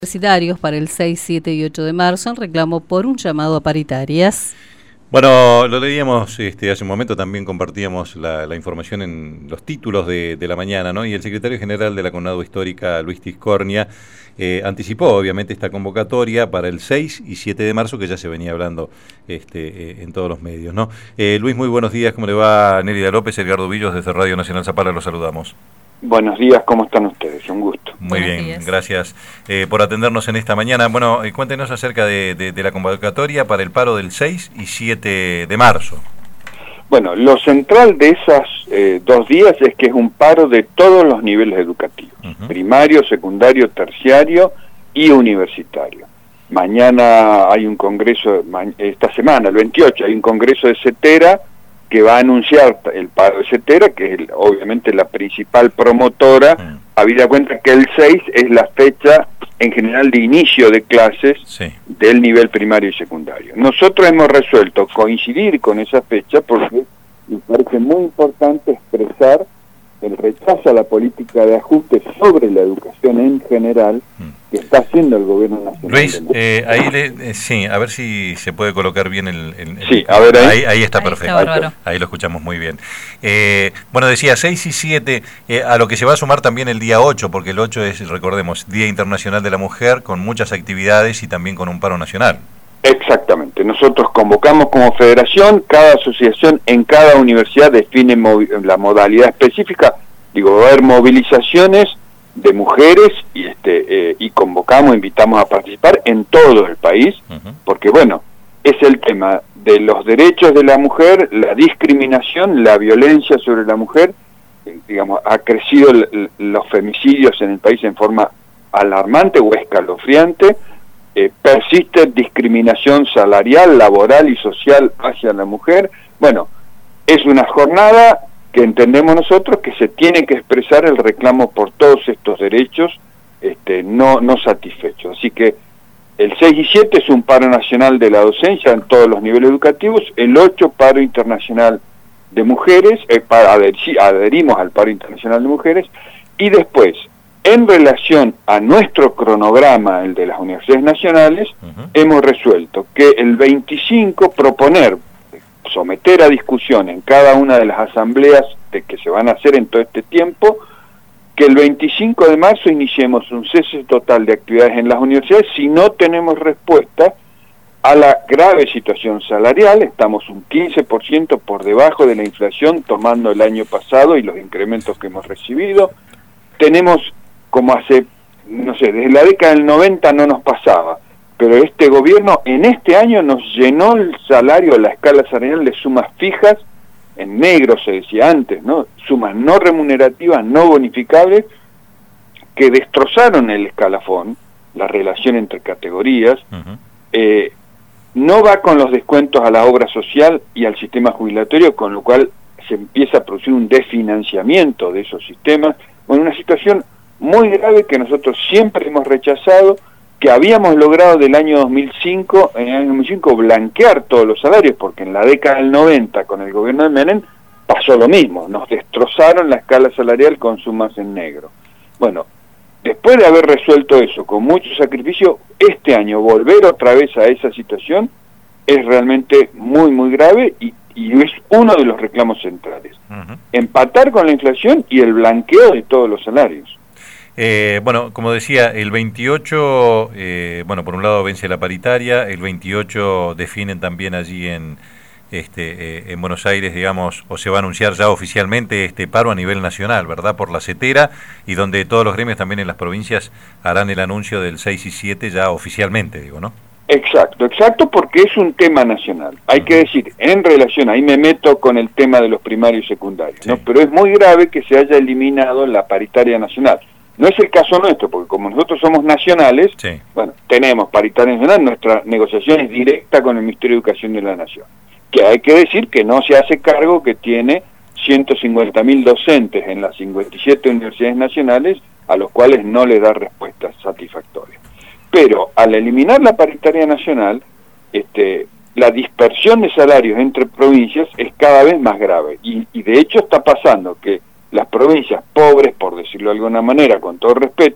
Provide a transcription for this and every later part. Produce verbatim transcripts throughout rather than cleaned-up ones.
Universitarios para el seis, siete y ocho de marzo en reclamo por un llamado a paritarias. Bueno, lo leíamos este, hace un momento, también compartíamos la, la información en los títulos de, de la mañana, ¿no? Y el secretario general de la CONADU Histórica, Luis Tiscornia, eh, anticipó obviamente esta convocatoria para el seis y siete de marzo, que ya se venía hablando este, eh, en todos los medios, ¿no? Eh, Luis, muy buenos días, ¿cómo le va? Nérida López, Edgardo Villos, desde Radio Nacional Zapala, los saludamos. Buenos días, ¿cómo están ustedes? Un gusto. Muy Buenos bien, días. Gracias eh, por atendernos en esta mañana. Bueno, eh, cuéntenos acerca de, de, de la convocatoria para el paro del seis y siete de marzo. Bueno, lo central de esos eh, dos días es que es un paro de todos los niveles educativos, uh-huh. primario, secundario, terciario y universitario. Mañana hay un congreso, esta semana, el veintiocho, hay un congreso de CETERA que va a anunciar el paro de CETERA, que es el, obviamente la principal promotora, mm. habida cuenta que el seis es la fecha en general de inicio de clases sí. del nivel primario y secundario. Nosotros hemos resuelto coincidir con esa fecha porque me parece muy importante expresar el rechazo a la política de ajuste sobre la educación en general que está haciendo el gobierno nacional. Luis, eh, ahí le, eh, sí, a ver si se puede colocar bien el... el, el sí, a ver ahí. Ahí, ahí está ahí perfecto, está ahí lo escuchamos muy bien. Eh, bueno, decía seis y siete, eh, a lo que se va a sumar también el día ocho, porque el ocho es, recordemos, Día Internacional de la Mujer, con muchas actividades y también con un paro nacional. Exactamente, nosotros convocamos como federación, cada asociación en cada universidad define la modalidad específica, digo, va a haber movilizaciones de mujeres y este eh, y convocamos, invitamos a participar en todo el país, uh-huh. porque bueno, es el tema de los derechos de la mujer, la discriminación, la violencia sobre la mujer, eh, digamos, ha crecido l- los femicidios en el país en forma alarmante o escalofriante. Eh, persiste discriminación salarial, laboral y social hacia la mujer. Bueno, es una jornada que entendemos nosotros que se tiene que expresar el reclamo por todos estos derechos este, no, no satisfechos. Así que el seis y siete es un paro nacional de la docencia en todos los niveles educativos, el ocho paro internacional de mujeres, eh, para adher- adherimos al paro internacional de mujeres, y después, en relación a nuestro cronograma, el de las universidades nacionales, uh-huh. hemos resuelto que el veinticinco proponer, someter a discusión en cada una de las asambleas de que se van a hacer en todo este tiempo, que el veinticinco de marzo iniciemos un cese total de actividades en las universidades si no tenemos respuesta a la grave situación salarial. Estamos un quince por ciento por debajo de la inflación tomando el año pasado y los incrementos que hemos recibido. Tenemos como hace, no sé, desde la década del noventa no nos pasaba, pero este gobierno en este año nos llenó el salario, la escala salarial de sumas fijas, en negro se decía antes, ¿no? Sumas no remunerativas, no bonificables, que destrozaron el escalafón, la relación entre categorías, uh-huh. eh, no va con los descuentos a la obra social y al sistema jubilatorio, con lo cual se empieza a producir un desfinanciamiento de esos sistemas, con una situación muy grave que nosotros siempre hemos rechazado, que habíamos logrado del año dos mil cinco, en el año dos mil cinco, blanquear todos los salarios, porque en la década del noventa, con el gobierno de Menem, pasó lo mismo, nos destrozaron la escala salarial con sumas en negro. Bueno, después de haber resuelto eso con mucho sacrificio, este año volver otra vez a esa situación es realmente muy, muy grave y, y es uno de los reclamos centrales. Uh-huh. Empatar con la inflación y el blanqueo de todos los salarios. Eh, bueno, como decía, el veintiocho, eh, bueno, por un lado vence la paritaria, el veintiocho definen también allí en este eh, en Buenos Aires, digamos, o se va a anunciar ya oficialmente este paro a nivel nacional, ¿verdad? Por la CETERA, y donde todos los gremios también en las provincias harán el anuncio del seis y siete ya oficialmente, digo, ¿no? Exacto, exacto, porque es un tema nacional. Hay uh-huh. que decir, en relación, ahí me meto con el tema de los primarios y secundarios, sí. ¿no? Pero es muy grave que se haya eliminado la paritaria nacional. No es el caso nuestro, porque como nosotros somos nacionales, sí. bueno, tenemos paritaria nacional, nuestra negociación es directa con el Ministerio de Educación de la Nación. Que hay que decir que no se hace cargo que tiene ciento cincuenta mil docentes en las cincuenta y siete universidades nacionales, a los cuales no le da respuestas satisfactorias. Pero al eliminar la paritaria nacional, este, la dispersión de salarios entre provincias es cada vez más grave. Y, y de hecho está pasando que las provincias pobres, por decirlo de alguna manera, con todo respeto,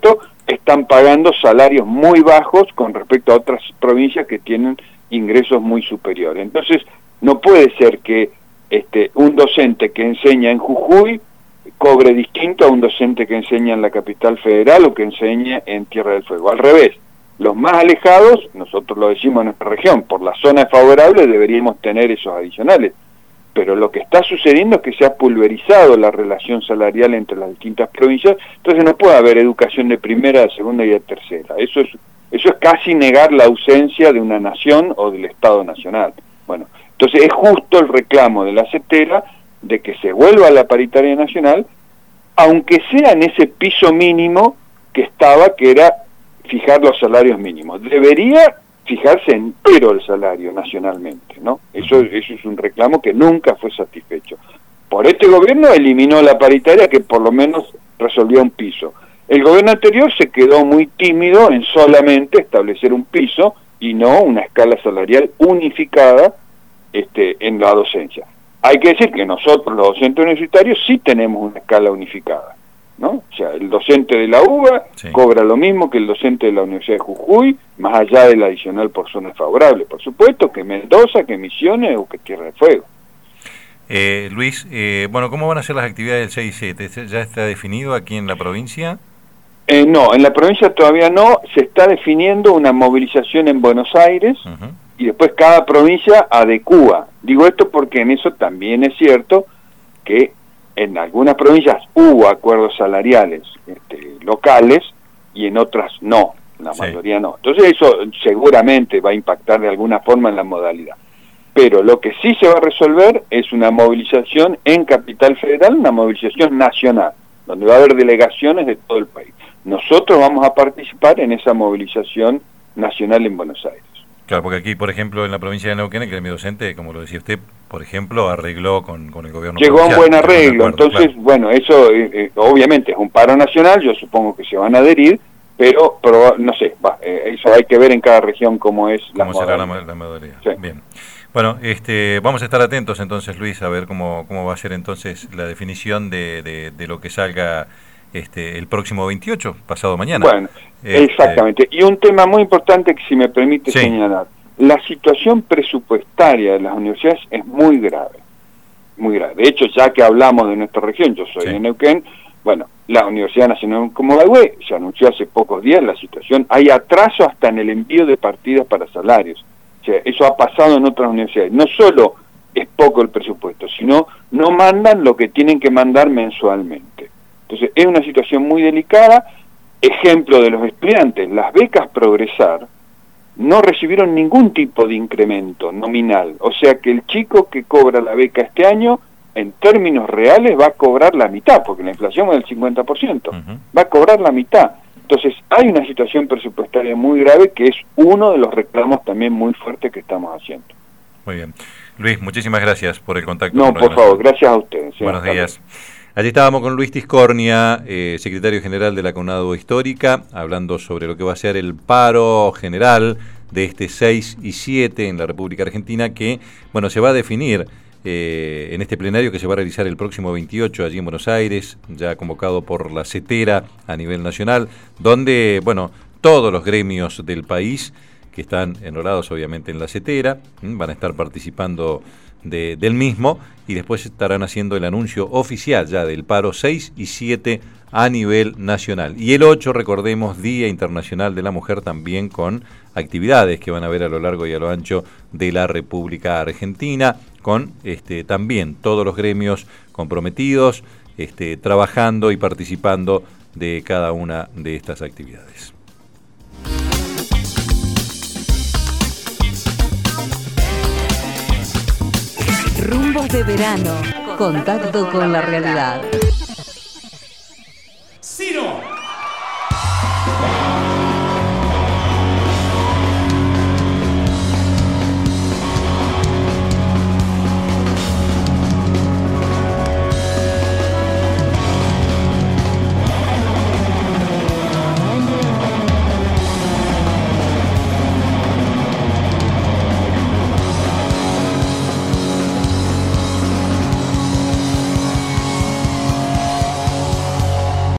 están pagando salarios muy bajos con respecto a otras provincias que tienen ingresos muy superiores. Entonces, no puede ser que este, un docente que enseña en Jujuy cobre distinto a un docente que enseña en la capital federal o que enseña en Tierra del Fuego. Al revés, los más alejados, nosotros lo decimos en nuestra región, por la zona favorable deberíamos tener esos adicionales. Pero lo que está sucediendo es que se ha pulverizado la relación salarial entre las distintas provincias, entonces no puede haber educación de primera, de segunda y de tercera. Eso es, eso es casi negar la ausencia de una nación o del Estado nacional. Bueno, entonces es justo el reclamo de la CETERA de que se vuelva a la paritaria nacional, aunque sea en ese piso mínimo que estaba, que era fijar los salarios mínimos. Debería fijarse entero el salario nacionalmente, ¿no? Eso, eso es un reclamo que nunca fue satisfecho. Por este gobierno eliminó la paritaria, que por lo menos resolvió un piso. El gobierno anterior se quedó muy tímido en solamente establecer un piso y no una escala salarial unificada este, en la docencia. Hay que decir que nosotros, los docentes universitarios, sí tenemos una escala unificada, ¿no? O sea, el docente de la U B A sí. cobra lo mismo que el docente de la Universidad de Jujuy, más allá del adicional por zonas favorables, por supuesto, que Mendoza, que Misiones o que Tierra del Fuego. Eh, Luis, eh, bueno, ¿cómo van a ser las actividades del seis y siete? ¿Ya está definido aquí en la provincia? Eh, no, en la provincia todavía no. Se está definiendo una movilización en Buenos Aires uh-huh. y después cada provincia adecúa. Digo esto porque en eso también es cierto que en algunas provincias hubo acuerdos salariales este, locales y en otras no, la sí. mayoría no. Entonces eso seguramente va a impactar de alguna forma en la modalidad. Pero lo que sí se va a resolver es una movilización en Capital Federal, una movilización nacional, donde va a haber delegaciones de todo el país. Nosotros vamos a participar en esa movilización nacional en Buenos Aires. Claro, porque aquí, por ejemplo, en la provincia de Neuquén, el gremio docente, como lo decía usted, por ejemplo, arregló con, con el gobierno Llegó provincial. a un buen arreglo, acuerdo, entonces, claro. bueno, eso eh, eh, obviamente es un paro nacional, yo supongo que se van a adherir, pero, pero no sé, va, eh, eso hay que ver en cada región cómo es la modalidad. ¿Cómo será la, la modalidad? Sí. Bien. Bueno, este, vamos a estar atentos entonces, Luis, a ver cómo, cómo va a ser entonces la definición de, de, de lo que salga este, el próximo veintiocho, pasado mañana. Bueno, este, exactamente. Y un tema muy importante que si me permite sí. señalar, la situación presupuestaria de las universidades es muy grave, muy grave. De hecho, ya que hablamos de nuestra región, yo soy sí. de Neuquén, bueno, la Universidad Nacional Comahue se anunció hace pocos días la situación, hay atraso hasta en el envío de partidas para salarios. O sea, eso ha pasado en otras universidades. No solo es poco el presupuesto, sino no mandan lo que tienen que mandar mensualmente. Entonces, es una situación muy delicada. Ejemplo de los estudiantes, las becas Progresar no recibieron ningún tipo de incremento nominal. O sea que el chico que cobra la beca este año, en términos reales, va a cobrar la mitad, porque la inflación es del cincuenta por ciento. Uh-huh. Va a cobrar la mitad. Entonces, hay una situación presupuestaria muy grave que es uno de los reclamos también muy fuertes que estamos haciendo. Muy bien. Luis, muchísimas gracias por el contacto. No, por favor, gracias a ustedes. Buenos días. Allí estábamos con Luis Tiscornia, eh, secretario general de la CONADU Histórica, hablando sobre lo que va a ser el paro general de este seis y siete en la República Argentina, que, bueno, se va a definir Eh, en este plenario que se va a realizar el próximo veintiocho allí en Buenos Aires, ya convocado por la CETERA a nivel nacional, donde, bueno, todos los gremios del país que están enrolados obviamente en la CETERA van a estar participando de, del mismo y después estarán haciendo el anuncio oficial ya del paro seis y siete a nivel nacional. Y el ocho, recordemos, Día Internacional de la Mujer, también con actividades que van a ver a lo largo y a lo ancho de la República Argentina, con este, también todos los gremios comprometidos, este, trabajando y participando de cada una de estas actividades. Rumbos de verano. Contacto con la realidad.